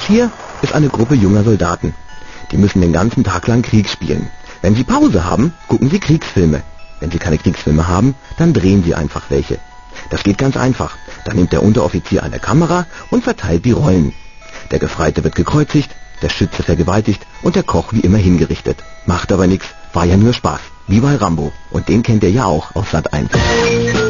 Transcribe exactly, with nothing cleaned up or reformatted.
hier ist eine Gruppe junger Soldaten. Die müssen den ganzen Tag lang Krieg spielen. Wenn sie Pause haben, gucken sie Kriegsfilme. Wenn sie keine Kriegsfilme haben, dann drehen sie einfach welche. Das geht ganz einfach. Dann nimmt der Unteroffizier eine Kamera und verteilt die Rollen. Der Gefreite wird gekreuzigt, der Schütze vergewaltigt und der Koch wie immer hingerichtet. Macht aber nichts, war ja nur Spaß. Wie bei Rambo. Und den kennt ihr ja auch aus Sat eins.